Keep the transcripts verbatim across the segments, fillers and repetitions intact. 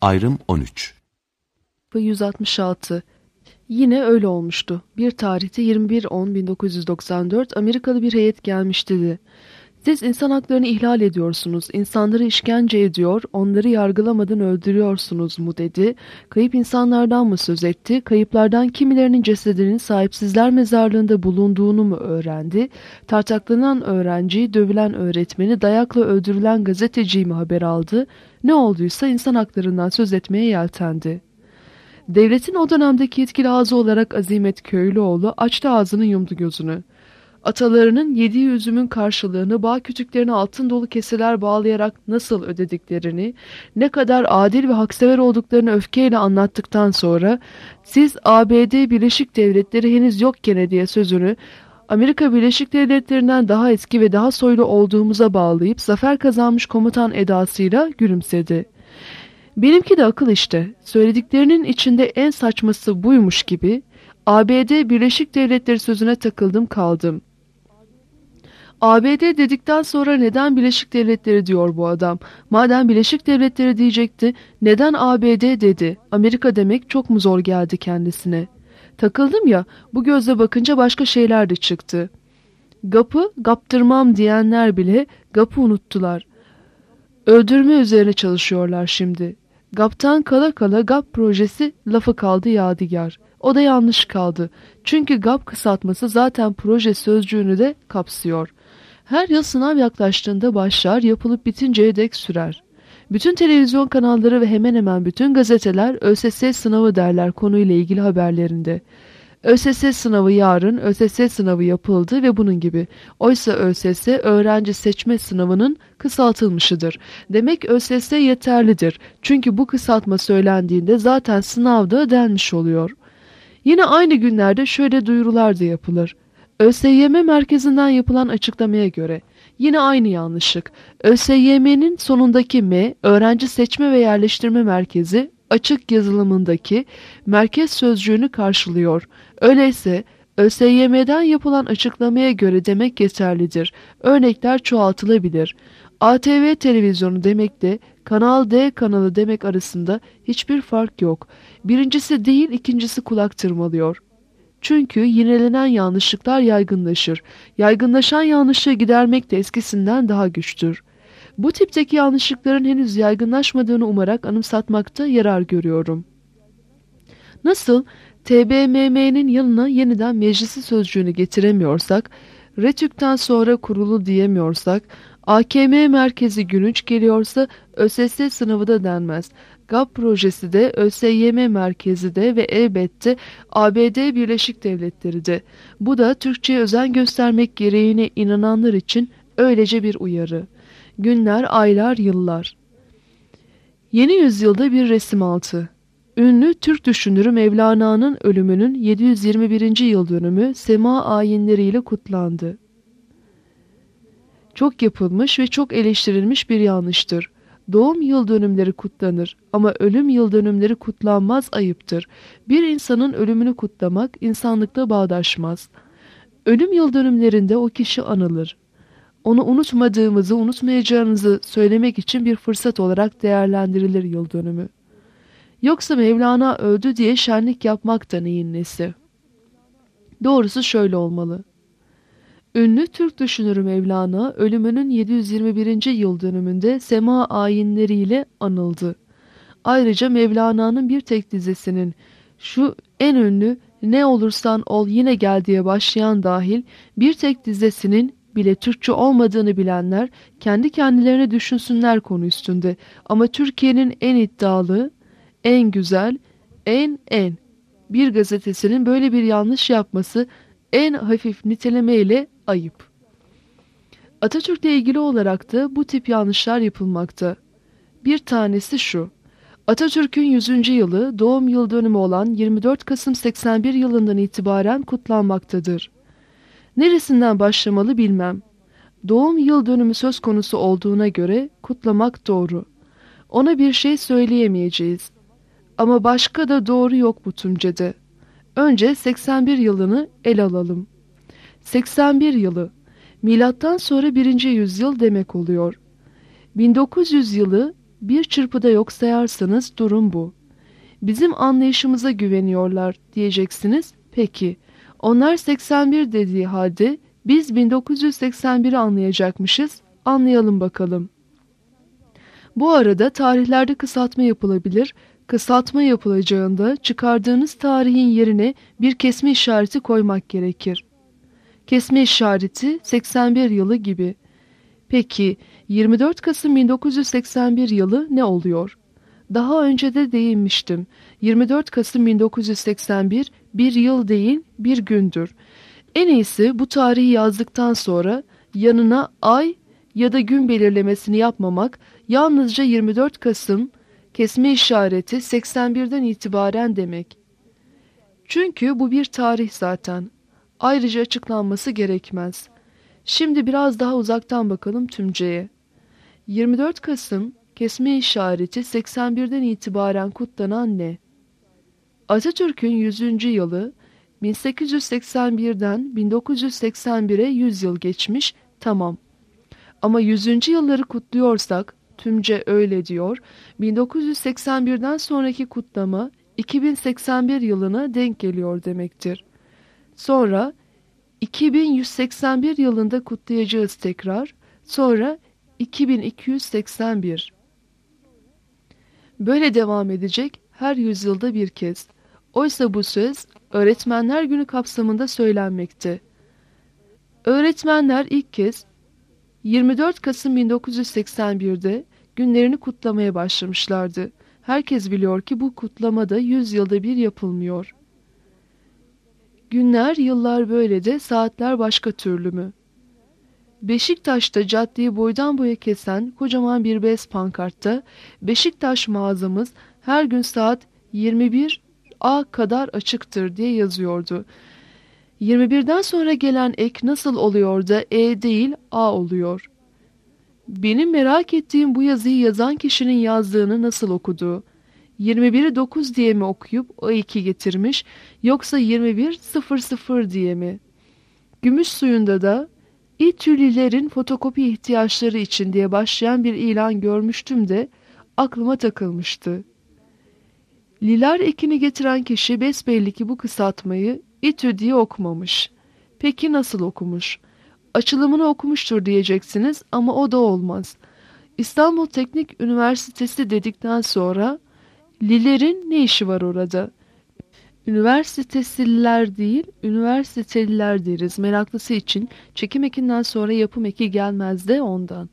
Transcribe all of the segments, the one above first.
Ayrım on üç. yüz altmış altı. Yine öyle olmuştu. Bir tarihte yirmi bir on bin dokuz yüz doksan dört Amerikalı bir heyet gelmişti dedi. Siz insan haklarını ihlal ediyorsunuz, insanları işkence ediyor, onları yargılamadan öldürüyorsunuz mu dedi. Kayıp insanlardan mı söz etti, kayıplardan kimilerinin cesedinin sahipsizler mezarlığında bulunduğunu mu öğrendi, tartaklanan öğrenciyi, dövülen öğretmeni, dayakla öldürülen gazeteciyi mi haber aldı, ne olduysa insan haklarından söz etmeye yeltendi. Devletin o dönemdeki yetkili ağzı olarak Azimet Köylüoğlu açtı ağzını yumdu gözünü. Atalarının yediği üzümün karşılığını bağ kütüklerine altın dolu keseler bağlayarak nasıl ödediklerini, ne kadar adil ve haksever olduklarını öfkeyle anlattıktan sonra siz A B D Birleşik Devletleri henüz yokken diye sözünü Amerika Birleşik Devletleri'nden daha eski ve daha soylu olduğumuza bağlayıp zafer kazanmış komutan edasıyla gülümsedi. Benimki de akıl işte. Söylediklerinin içinde en saçması buymuş gibi A B D Birleşik Devletleri sözüne takıldım kaldım. A B D dedikten sonra neden Birleşik Devletleri diyor bu adam? Madem Birleşik Devletleri diyecekti, neden A B D dedi? Amerika demek çok mu zor geldi kendisine? Takıldım ya, bu gözle bakınca başka şeyler de çıktı. Gap'ı gaptırmam diyenler bile Gap'ı unuttular. Öldürme üzerine çalışıyorlar şimdi. Gap'tan kala kala Gap projesi lafı kaldı yadigar. O da yanlış kaldı. Çünkü Gap kısaltması zaten proje sözcüğünü de kapsıyor. Her yıl sınav yaklaştığında başlar, yapılıp bitinceye dek sürer. Bütün televizyon kanalları ve hemen hemen bütün gazeteler ÖSS sınavı derler konuyla ilgili haberlerinde. ÖSS sınavı yarın, ÖSS sınavı yapıldı ve bunun gibi. Oysa ÖSS öğrenci seçme sınavının kısaltılmışıdır. Demek ÖSS yeterlidir. Çünkü bu kısaltma söylendiğinde zaten sınavda denmiş oluyor. Yine aynı günlerde şöyle duyurular da yapılır. ÖSYM merkezinden yapılan açıklamaya göre yine aynı yanlışlık. ÖSYM'nin sonundaki M, öğrenci seçme ve yerleştirme merkezi açık yazılımındaki merkez sözcüğünü karşılıyor. Öyleyse ÖSYM'den yapılan açıklamaya göre demek yeterlidir. Örnekler çoğaltılabilir. A T V televizyonu demekle Kanal D kanalı demek arasında hiçbir fark yok. Birincisi değil, ikincisi kulak tırmalıyor. Çünkü yinelenen yanlışlıklar yaygınlaşır. Yaygınlaşan yanlışlığı gidermek de eskisinden daha güçtür. Bu tipteki yanlışlıkların henüz yaygınlaşmadığını umarak anımsatmakta yarar görüyorum. Nasıl T B M M'nin yanına yeniden meclisi sözcüğünü getiremiyorsak, RETÜK'ten sonra kurulu diyemiyorsak, A K M merkezi gülünç geliyorsa ÖSS sınavı da denmez. Gap projesi de, ÖSYM merkezi de ve elbette A B D Birleşik Devletleri de. Bu da Türkçe'ye özen göstermek gereğine inananlar için öylece bir uyarı. Günler, aylar, yıllar. Yeni yüzyılda bir resim altı. Ünlü Türk düşünürü Mevlana'nın ölümünün yedi yüz yirmi birinci yıl dönümü sema ayinleriyle kutlandı. Çok yapılmış ve çok eleştirilmiş bir yanlıştır. Doğum yıl dönümleri kutlanır ama ölüm yıl dönümleri kutlanmaz, ayıptır. Bir insanın ölümünü kutlamak insanlıkta bağdaşmaz. Ölüm yıl dönümlerinde o kişi anılır. Onu unutmadığımızı, unutmayacağınızı söylemek için bir fırsat olarak değerlendirilir yıl dönümü. Yoksa Mevlana öldü diye şenlik yapmak da neyin nesi? Doğrusu şöyle olmalı. Ünlü Türk düşünürü Mevlana ölümünün yedi yüz yirmi birinci yıl dönümünde sema ayinleriyle anıldı. Ayrıca Mevlana'nın bir tek dizesinin şu en ünlü "Ne olursan ol yine gel" diye başlayan dahil bir tek dizesinin bile Türkçe olmadığını bilenler kendi kendilerine düşünsünler konu üstünde. Ama Türkiye'nin en iddialı, en güzel, en en bir gazetesinin böyle bir yanlış yapması en hafif nitelemeyle ayıp. Atatürk'le ilgili olarak da bu tip yanlışlar yapılmakta. Bir tanesi şu: Atatürk'ün yüzüncü yılı doğum yıl dönümü olan yirmi dört Kasım seksen bir yılından itibaren kutlanmaktadır. Neresinden başlamalı bilmem. Doğum yıl dönümü söz konusu olduğuna göre kutlamak doğru. Ona bir şey söyleyemeyeceğiz. Ama başka da doğru yok bu tümcede. Önce seksen bir yılını ele alalım. seksen bir yılı, milattan sonra birinci yüzyıl demek oluyor. bin dokuz yüz yılı Bir çırpıda yok sayarsanız durum bu. Bizim anlayışımıza güveniyorlar diyeceksiniz. Peki, onlar seksen bir dediği halde biz bin dokuz yüz seksen biri anlayacakmışız. Anlayalım bakalım. Bu arada tarihlerde kısaltma yapılabilir. Kısaltma yapılacağında çıkardığınız tarihin yerine bir kesme işareti koymak gerekir. Kesme işareti seksen bir yılı gibi. Peki yirmi dört Kasım bin dokuz yüz seksen bir yılı ne oluyor? Daha önce de değinmiştim. yirmi dört Kasım bin dokuz yüz seksen bir bir yıl değil bir gündür. En iyisi bu tarihi yazdıktan sonra yanına ay ya da gün belirlemesini yapmamak, yalnızca yirmi dört Kasım kesme işareti seksen birden itibaren demek. Çünkü bu bir tarih zaten. Ayrıca açıklanması gerekmez. Şimdi biraz daha uzaktan bakalım tümceye. yirmi dört Kasım kesme işareti seksen birden itibaren kutlanan ne? Atatürk'ün yüzüncü yılı bin sekiz yüz seksen birden bin dokuz yüz seksen bire yüz yıl geçmiş, tamam. Ama yüzüncü yılları kutluyorsak, tümce öyle diyor, bin dokuz yüz seksen birden sonraki kutlama iki bin seksen bir yılına denk geliyor demektir. Sonra iki bin yüz seksen bir yılında kutlayacağız tekrar, sonra iki bin iki yüz seksen bir. Böyle devam edecek her yüzyılda bir kez. Oysa bu söz Öğretmenler Günü kapsamında söylenmekte. Öğretmenler ilk kez yirmi dört Kasım bin dokuz yüz seksen birde günlerini kutlamaya başlamışlardı. Herkes biliyor ki bu kutlama da yüz yılda bir yapılmıyor. Günler, yıllar böyle de saatler başka türlü mü? Beşiktaş'ta caddeyi boydan boya kesen kocaman bir bez pankartta Beşiktaş mağazamız her gün saat yirmi bir A kadar açıktır diye yazıyordu. yirmi birden sonra gelen ek nasıl oluyor da E değil A oluyor? Benim merak ettiğim bu yazıyı yazan kişinin yazdığını nasıl okuduğu. yirmi biri dokuz diye mi okuyup o iki getirmiş, yoksa yirmi bir sıfır sıfır diye mi? Gümüş suyunda da İTÜ'lilerin fotokopi ihtiyaçları için diye başlayan bir ilan görmüştüm de aklıma takılmıştı. Lilar ekini getiren kişi besbelli ki bu kısaltmayı İTÜ diye okumamış. Peki nasıl okumuş? Açılımını okumuştur diyeceksiniz ama o da olmaz. İstanbul Teknik Üniversitesi dedikten sonra Lilerin ne işi var orada? Üniversitesililer değil, üniversiteliler deriz. Meraklısı için çekim ekinden sonra yapım eki gelmez de ondan.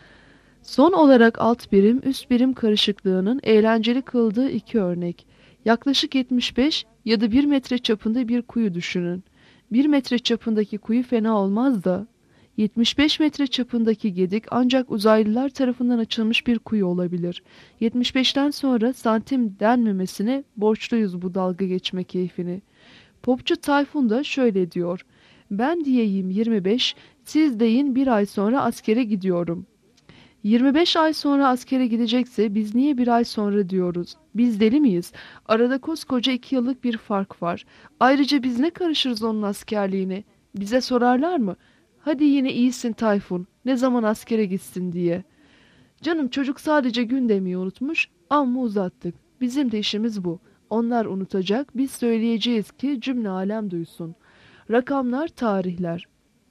Son olarak alt birim, üst birim karışıklığının eğlenceli kıldığı iki örnek. Yaklaşık yetmiş beş ya da bir metre çapında bir kuyu düşünün. bir metre çapındaki kuyu fena olmaz da yetmiş beş metre çapındaki gedik ancak uzaylılar tarafından açılmış bir kuyu olabilir. yetmiş beşten sonra santim denmemesine borçluyuz bu dalga geçme keyfini. Popçu Tayfun da şöyle diyor. Ben diyeyim yirmi beş, siz deyin bir ay sonra askere gidiyorum. yirmi beş ay sonra askere gidecekse biz niye bir ay sonra diyoruz? Biz deli miyiz? Arada koskoca iki yıllık bir fark var. Ayrıca biz ne karışırız onun askerliğine? Bize sorarlar mı? Hadi yine iyisin Tayfun, ne zaman askere gitsin diye. Canım çocuk sadece gün demeyi unutmuş, amma uzattık. Bizim de işimiz bu. Onlar unutacak, biz söyleyeceğiz ki cümle alem duysun. Rakamlar, tarihler.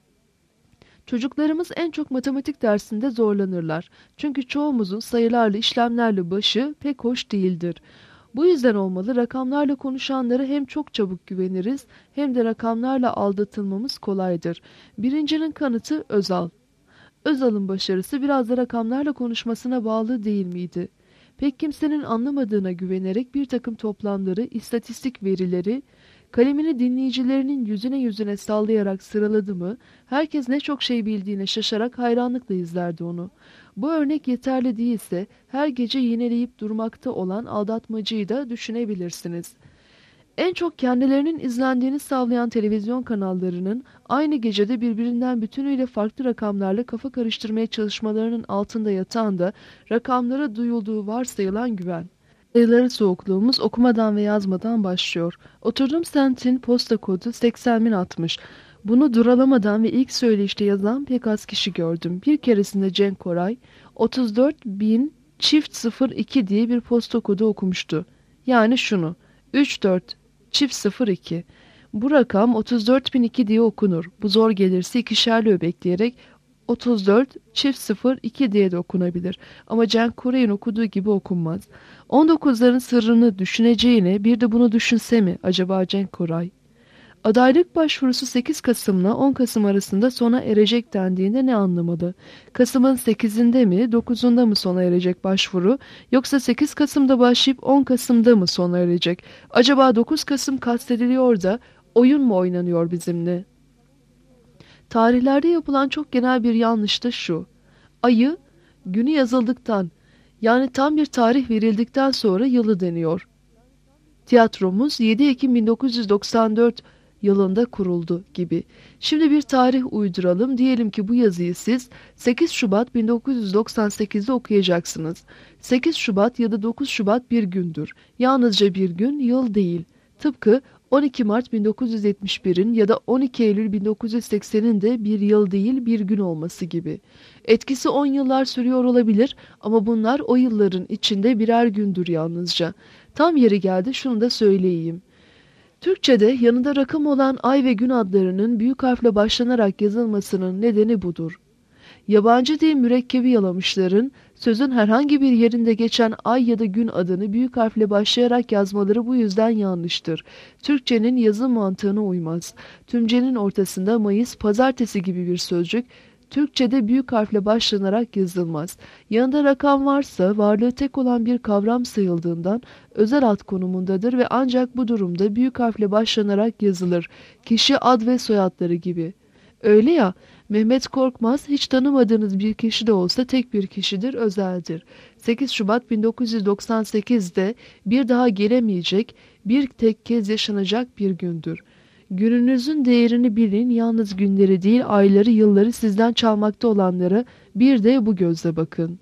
Çocuklarımız en çok matematik dersinde zorlanırlar. Çünkü çoğumuzun sayılarla işlemlerle başı pek hoş değildir. Bu yüzden olmalı rakamlarla konuşanlara hem çok çabuk güveniriz hem de rakamlarla aldatılmamız kolaydır. Birincinin kanıtı Özal. Özal'ın başarısı biraz da rakamlarla konuşmasına bağlı değil miydi? Pek kimsenin anlamadığına güvenerek bir takım toplamları, istatistik verileri, kalemini dinleyicilerinin yüzüne yüzüne sallayarak sıraladı mı, herkes ne çok şey bildiğine şaşarak hayranlıkla izlerdi onu. Bu örnek yeterli değilse, her gece yineleyip durmakta olan aldatmacıyı da düşünebilirsiniz. En çok kendilerinin izlendiğini sağlayan televizyon kanallarının aynı gecede birbirinden bütünüyle farklı rakamlarla kafa karıştırmaya çalışmalarının altında yatan da rakamlara duyulduğu varsayılan güven. Sayıların soğukluğumuz okumadan ve yazmadan başlıyor. Oturduğum semtin posta kodu seksen bin altmış. Bunu duralamadan ve ilk söyleyişte yazan pek az kişi gördüm. Bir keresinde Cenk Koray otuz dört bin çift sıfır iki diye bir posta kodu okumuştu. Yani şunu, üç dört çift sıfır iki. Bu rakam otuz dört bin iki diye okunur. Bu zor gelirse ikişerli öbekleyerek otuz dört çift sıfır iki diye de okunabilir. Ama Cenk Koray'ın okuduğu gibi okunmaz. on dokuzların sırrını düşüneceğine bir de bunu düşünse mi acaba Cenk Koray? Adaylık başvurusu sekiz Kasım'la on Kasım arasında sona erecek dendiğinde ne anlamalı? Kasım'ın sekizinde mi dokuzunda mı sona erecek başvuru, yoksa sekiz Kasım'da başlayıp on Kasım'da mı sona erecek? Acaba dokuz Kasım kastediliyor da oyun mu oynanıyor bizimle? Tarihlerde yapılan çok genel bir yanlış da şu: ayı günü yazıldıktan, yani tam bir tarih verildikten sonra yılı deniyor. Tiyatromuz yedi Ekim bin dokuz yüz doksan dört yılında kuruldu gibi. Şimdi bir tarih uyduralım. Diyelim ki bu yazıyı siz sekiz Şubat bin dokuz yüz doksan sekizde okuyacaksınız. sekiz Şubat ya da dokuz Şubat bir gündür. Yalnızca bir gün, yıl değil. Tıpkı on iki Mart bin dokuz yüz yetmiş birin ya da on iki Eylül bin dokuz yüz seksenin de bir yıl değil bir gün olması gibi. Etkisi on yıllar sürüyor olabilir ama bunlar o yılların içinde birer gündür yalnızca. Tam yeri geldi, şunu da söyleyeyim. Türkçe'de yanında rakam olan ay ve gün adlarının büyük harfle başlanarak yazılmasının nedeni budur. Yabancı dil mürekkebi yalamışların sözün herhangi bir yerinde geçen ay ya da gün adını büyük harfle başlayarak yazmaları bu yüzden yanlıştır. Türkçenin yazım mantığına uymaz. Tümcenin ortasında Mayıs, pazartesi gibi bir sözcük Türkçe'de büyük harfle başlanarak yazılmaz. Yanında rakam varsa varlığı tek olan bir kavram sayıldığından özel ad konumundadır ve ancak bu durumda büyük harfle başlanarak yazılır. Kişi ad ve soyadları gibi. Öyle ya, Mehmet Korkmaz hiç tanımadığınız bir kişi de olsa tek bir kişidir, özeldir. sekiz Şubat bin dokuz yüz doksan sekizde bir daha gelemeyecek, bir tek kez yaşanacak bir gündür. Gününüzün değerini bilin, yalnız günleri değil ayları, yılları sizden çalmakta olanlara bir de bu gözle bakın.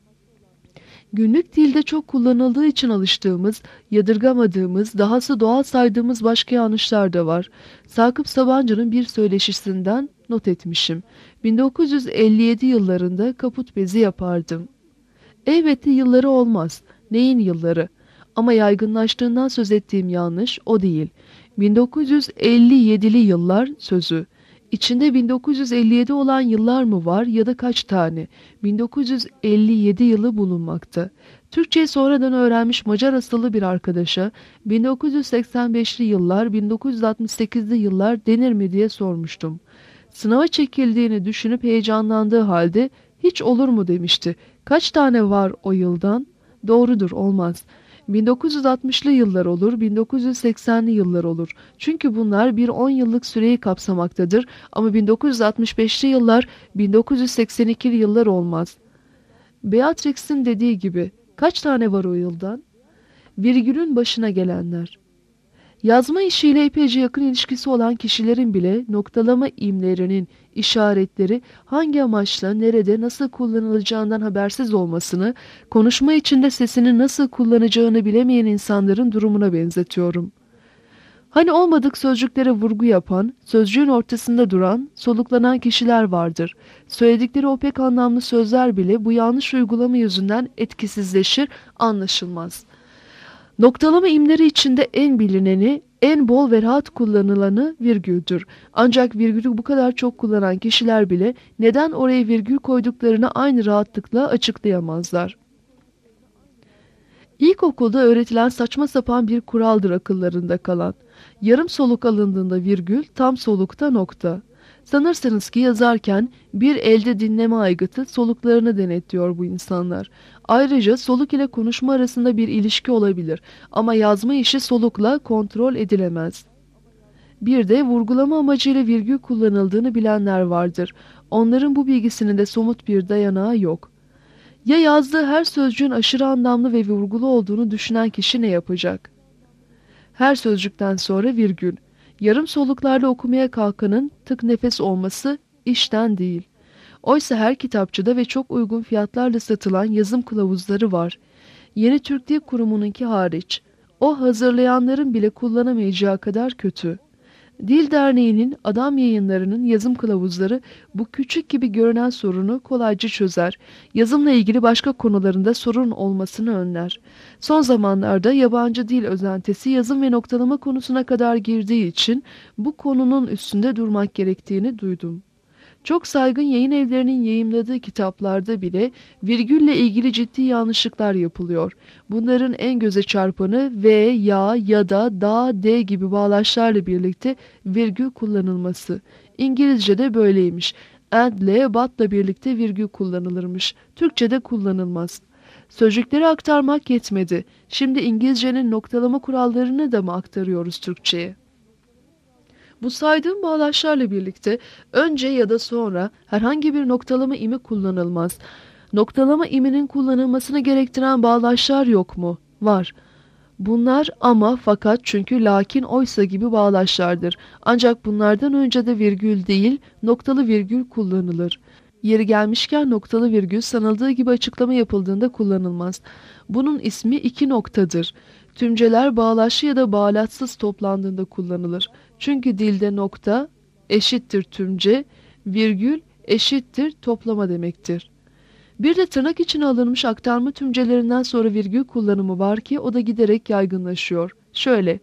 Günlük dilde çok kullanıldığı için alıştığımız, yadırgamadığımız, dahası doğal saydığımız başka yanlışlar da var. Sakıp Sabancı'nın bir söyleşisinden not etmişim. bin dokuz yüz elli yedi yıllarında kaput bezi yapardım. Elbette yılları olmaz. Neyin yılları? Ama yaygınlaştığından söz ettiğim yanlış o değil. bin dokuz yüz elli yedili yıllar sözü. İçinde bin dokuz yüz elli yedi olan yıllar mı var ya da kaç tane? bin dokuz yüz elli yedi yılı bulunmakta. Türkçeyi sonradan öğrenmiş Macar asıllı bir arkadaşa bin dokuz yüz seksen beşli yıllar, bin dokuz yüz altmış sekizli yıllar denir mi diye sormuştum. Sınava çekildiğini düşünüp heyecanlandığı halde hiç olur mu demişti. Kaç tane var o yıldan? Doğrudur, olmaz. bin dokuz yüz altmışlı yıllar olur, bin dokuz yüz seksenli yıllar olur. Çünkü bunlar bir on yıllık süreyi kapsamaktadır ama bin dokuz yüz altmış beşli yıllar, bin dokuz yüz seksen ikili yıllar olmaz. Beatrix'in dediği gibi, kaç tane var o yıldan? Virgülün başına gelenler. Yazma işiyle epeyce yakın ilişkisi olan kişilerin bile noktalama imlerinin işaretleri hangi amaçla, nerede, nasıl kullanılacağından habersiz olmasını, konuşma içinde sesini nasıl kullanacağını bilemeyen insanların durumuna benzetiyorum. Hani olmadık sözcüklere vurgu yapan, sözcüğün ortasında duran, soluklanan kişiler vardır. Söyledikleri o pek anlamlı sözler bile bu yanlış uygulama yüzünden etkisizleşir, anlaşılmaz. Noktalama imleri içinde en bilineni, en bol ve rahat kullanılanı virgüldür. Ancak virgülü bu kadar çok kullanan kişiler bile neden oraya virgül koyduklarını aynı rahatlıkla açıklayamazlar. İlkokulda öğretilen saçma sapan bir kuraldır akıllarında kalan. Yarım soluk alındığında virgül, tam solukta nokta. Sanırsınız ki yazarken bir elde dinleme aygıtı soluklarını denetliyor bu insanlar. Ayrıca soluk ile konuşma arasında bir ilişki olabilir ama yazma işi solukla kontrol edilemez. Bir de vurgulama amacıyla virgül kullanıldığını bilenler vardır. Onların bu bilgisinin de somut bir dayanağı yok. Ya yazdığı her sözcüğün aşırı anlamlı ve vurgulu olduğunu düşünen kişi ne yapacak? Her sözcükten sonra virgül. Yarım soluklarla okumaya kalkanın tık nefes olması işten değil. Oysa her kitapçıda ve çok uygun fiyatlarla satılan yazım kılavuzları var. Yeni Türk Dil Kurumu'nunki hariç. O hazırlayanların bile kullanamayacağı kadar kötü. Dil Derneği'nin Adam Yayınları'nın yazım kılavuzları bu küçük gibi görünen sorunu kolayca çözer. Yazımla ilgili başka konularında sorun olmasını önler. Son zamanlarda yabancı dil özentisi yazım ve noktalama konusuna kadar girdiği için bu konunun üstünde durmak gerektiğini duydum. Çok saygın yayın evlerinin yayımladığı kitaplarda bile virgülle ilgili ciddi yanlışlıklar yapılıyor. Bunların en göze çarpanı ve, ya, ya da, da, de gibi bağlaçlarla birlikte virgül kullanılması. İngilizce'de böyleymiş. And'le, but'la birlikte virgül kullanılırmış. Türkçe'de kullanılmaz. Sözcükleri aktarmak yetmedi. Şimdi İngilizcenin noktalama kurallarını da mı aktarıyoruz Türkçe'ye? Bu saydığım bağlaçlarla birlikte önce ya da sonra herhangi bir noktalama imi kullanılmaz. Noktalama iminin kullanılmasını gerektiren bağlaçlar yok mu? Var. Bunlar ama, fakat, çünkü, lakin, oysa gibi bağlaçlardır. Ancak bunlardan önce de virgül değil, noktalı virgül kullanılır. Yeri gelmişken noktalı virgül sanıldığı gibi açıklama yapıldığında kullanılmaz. Bunun ismi iki noktadır. Tümceler bağlaçlı ya da bağlaçsız toplandığında kullanılır. Çünkü dilde nokta eşittir tümce, virgül eşittir toplama demektir. Bir de tırnak içine alınmış aktarma tümcelerinden sonra virgül kullanımı var ki o da giderek yaygınlaşıyor. Şöyle: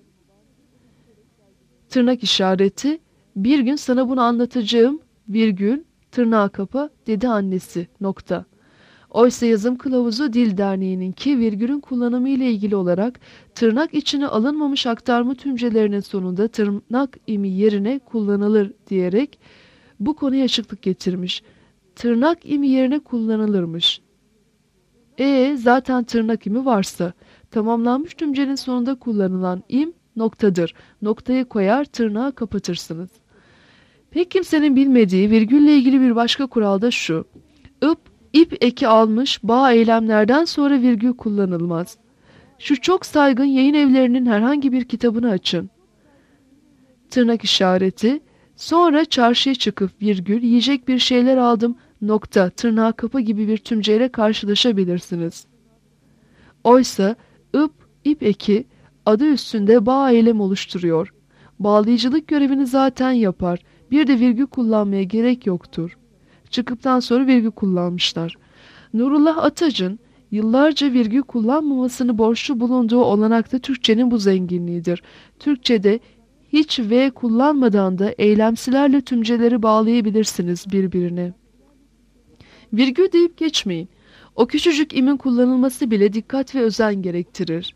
tırnak işareti, bir gün sana bunu anlatacağım, virgül, tırnağı kapa, dedi annesi, nokta. Oysa yazım kılavuzu Dil Derneği'ninki virgülün kullanımı ile ilgili olarak tırnak içine alınmamış aktarma tümcelerinin sonunda tırnak imi yerine kullanılır diyerek bu konuya açıklık getirmiş. Tırnak imi yerine kullanılırmış. E zaten tırnak imi varsa tamamlanmış tümcenin sonunda kullanılan im noktadır. Noktayı koyar, tırnağı kapatırsınız. Pek kimsenin bilmediği virgülle ilgili bir başka kural da şu: ıp, ip eki almış bağ eylemlerden sonra virgül kullanılmaz. Şu çok saygın yayın evlerinin herhangi bir kitabını açın. Tırnak işareti, sonra çarşıya çıkıp virgül, yiyecek bir şeyler aldım, nokta, tırnağı kapı gibi bir tümceyle karşılaşabilirsiniz. Oysa ıp, ip eki adı üstünde bağ eylem oluşturuyor. Bağlayıcılık görevini zaten yapar. Bir de virgül kullanmaya gerek yoktur. Çıkıptan sonra virgül kullanmışlar. Nurullah Atac'ın yıllarca virgül kullanmamasını borçlu bulunduğu olanak da Türkçenin bu zenginliğidir. Türkçede hiç V kullanmadan da eylemsilerle tümceleri bağlayabilirsiniz birbirine. Virgül deyip geçmeyin. O küçücük imin kullanılması bile dikkat ve özen gerektirir.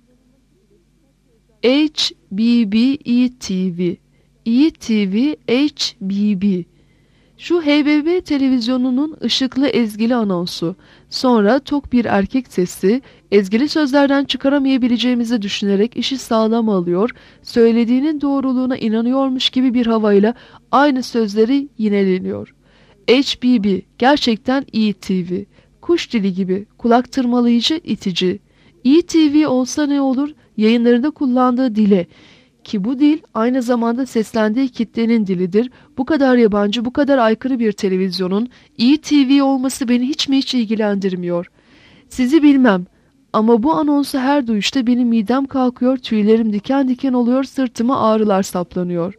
H B B E T V E T V H B B. Şu H B B televizyonunun ışıklı ezgili anonsu, sonra tok bir erkek sesi, ezgili sözlerden çıkaramayabileceğimizi düşünerek işi sağlam alıyor, söylediğinin doğruluğuna inanıyormuş gibi bir havayla aynı sözleri yineleniyor. H B B gerçekten E T V, kuş dili gibi, kulak tırmalayıcı, itici. E T V olsa ne olur, yayınlarında kullandığı dile, ki bu dil aynı zamanda seslendiği kitlenin dilidir. Bu kadar yabancı, bu kadar aykırı bir televizyonun E T V olması beni hiç mi hiç ilgilendirmiyor. Sizi bilmem ama bu anonsu her duyuşta benim midem kalkıyor, tüylerim diken diken oluyor, sırtıma ağrılar saplanıyor.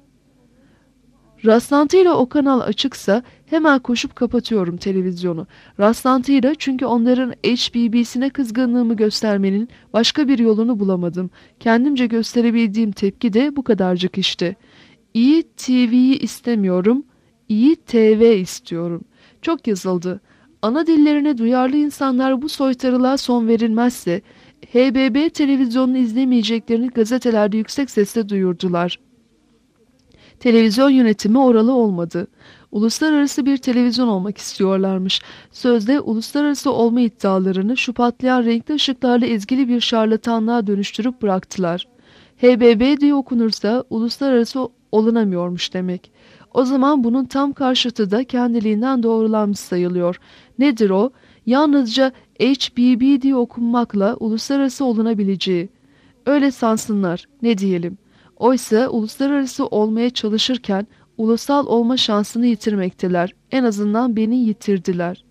Rastlantıyla o kanal açıksa hemen koşup kapatıyorum televizyonu. Rastlantıyla, çünkü onların H B B'sine kızgınlığımı göstermenin başka bir yolunu bulamadım. Kendimce gösterebildiğim tepki de bu kadarcık işte. E T V'yi istemiyorum, E T V istiyorum. Çok yazıldı. Ana dillerine duyarlı insanlar bu soytarılığa son verilmezse H B B televizyonunu izlemeyeceklerini gazetelerde yüksek sesle duyurdular. Televizyon yönetimi oralı olmadı. Uluslararası bir televizyon olmak istiyorlarmış. Sözde uluslararası olma iddialarını şu patlayan renkli ışıklarla ezgili bir şarlatanlığa dönüştürüp bıraktılar. H B B diye okunursa uluslararası olunamıyormuş demek. O zaman bunun tam karşıtı da kendiliğinden doğrulanmış sayılıyor. Nedir o? Yalnızca H B B diye okunmakla uluslararası olunabileceği. Öyle sansınlar, ne diyelim. Oysa uluslararası olmaya çalışırken ulusal olma şansını yitirmekteler. En azından beni yitirdiler.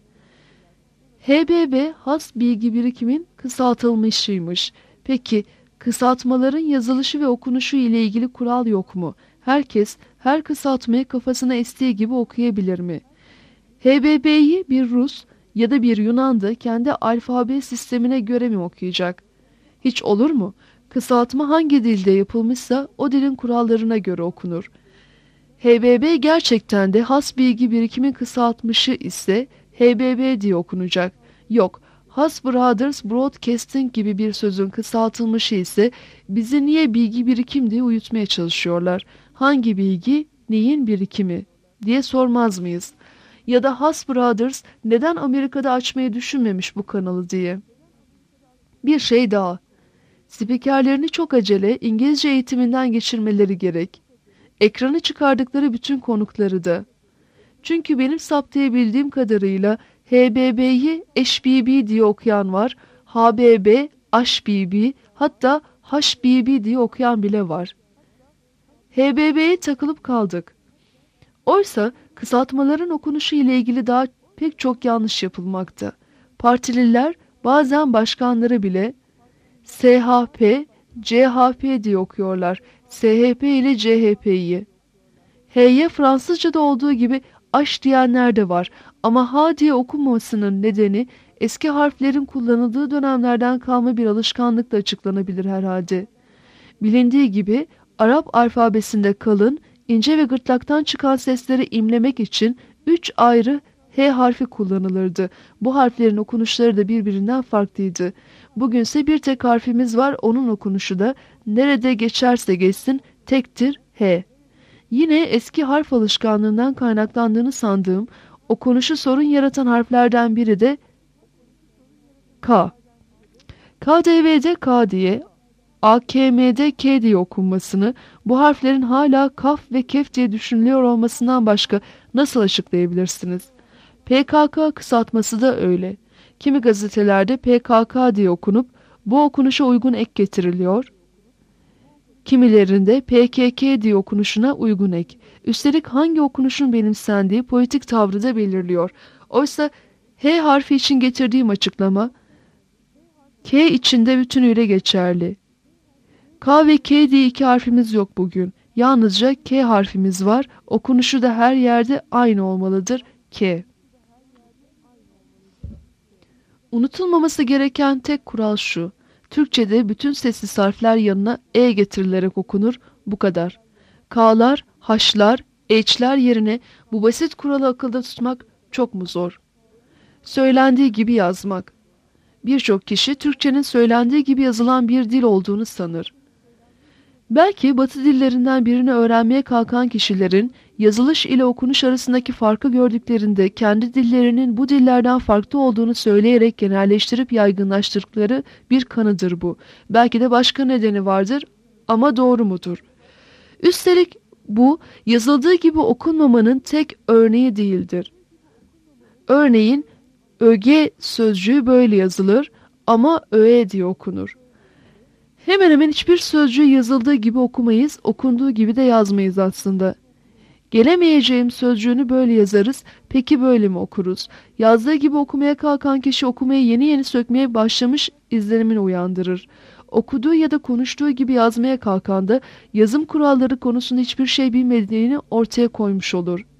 H B B has bilgi birikimin kısaltılmışıymış. Peki kısaltmaların yazılışı ve okunuşu ile ilgili kural yok mu? Herkes her kısaltmayı kafasına estiği gibi okuyabilir mi? H B B'yi bir Rus ya da bir Yunan da kendi alfabe sistemine göre mi okuyacak? Hiç olur mu? Kısaltma hangi dilde yapılmışsa o dilin kurallarına göre okunur. H B B gerçekten de has bilgi birikimi kısaltmışı ise H B B diye okunacak. Yok, Has Brothers Broadcasting gibi bir sözün kısaltılmışı ise bizi niye bilgi birikim diye uyutmaya çalışıyorlar? Hangi bilgi, neyin birikimi diye sormaz mıyız? Ya da Has Brothers neden Amerika'da açmayı düşünmemiş bu kanalı diye. Bir şey daha. Spikerlerini çok acele İngilizce eğitiminden geçirmeleri gerek. Ekranı çıkardıkları bütün konukları da. Çünkü benim saptayabildiğim kadarıyla H B B'yi H B B diye okuyan var, H B B, H B B, hatta H B B diye okuyan bile var. H B B'ye takılıp kaldık. Oysa kısaltmaların okunuşu ile ilgili daha pek çok yanlış yapılmakta. Partililer bazen başkanları bile S H P, C H P diye okuyorlar. S H P ile C H P'yi. H'ye Fransızca'da olduğu gibi H diyenler de var ama H diye okunmasının nedeni eski harflerin kullanıldığı dönemlerden kalma bir alışkanlıkla açıklanabilir herhalde. Bilindiği gibi Arap alfabesinde kalın, ince ve gırtlaktan çıkan sesleri imlemek için üç ayrı H harfi kullanılırdı. Bu harflerin okunuşları da birbirinden farklıydı. Bugünse bir tek harfimiz var, onun okunuşu da nerede geçerse geçsin tektir H. Yine eski harf alışkanlığından kaynaklandığını sandığım, okunuşu sorun yaratan harflerden biri de K. K D V'de K diye, A K M'de K diye okunmasını, bu harflerin hala kaf ve kef diye düşünülüyor olmasından başka nasıl açıklayabilirsiniz? P K K kısaltması da öyle. Kimi gazetelerde P K K diye okunup bu okunuşa uygun ek getiriliyor. Kimilerinde P K K diye okunuşuna uygun ek. Üstelik hangi okunuşun benimsendiği politik tavrı da belirliyor. Oysa H harfi için getirdiğim açıklama K içinde bütünüyle geçerli. K ve K diye iki harfimiz yok bugün. Yalnızca K harfimiz var. Okunuşu da her yerde aynı olmalıdır. K. Unutulmaması gereken tek kural şu. Türkçe'de bütün sessiz harfler yanına E getirilerek okunur. Bu kadar. K'lar, H'lar, H'ler yerine bu basit kuralı akılda tutmak çok mu zor? Söylendiği gibi yazmak. Birçok kişi Türkçenin söylendiği gibi yazılan bir dil olduğunu sanır. Belki Batı dillerinden birini öğrenmeye kalkan kişilerin yazılış ile okunuş arasındaki farkı gördüklerinde kendi dillerinin bu dillerden farklı olduğunu söyleyerek genelleştirip yaygınlaştırdıkları bir kanıdır bu. Belki de başka nedeni vardır ama doğru mudur? Üstelik bu yazıldığı gibi okunmamanın tek örneği değildir. Örneğin öge sözcüğü böyle yazılır ama öe diye okunur. Hemen hemen hiçbir sözcüğü yazıldığı gibi okumayız, okunduğu gibi de yazmayız aslında. Gelemeyeceğim sözcüğünü böyle yazarız, peki böyle mi okuruz? Yazdığı gibi okumaya kalkan kişi okumayı yeni yeni sökmeye başlamış izlenimini uyandırır. Okuduğu ya da konuştuğu gibi yazmaya kalkan da yazım kuralları konusunda hiçbir şey bilmediğini ortaya koymuş olur.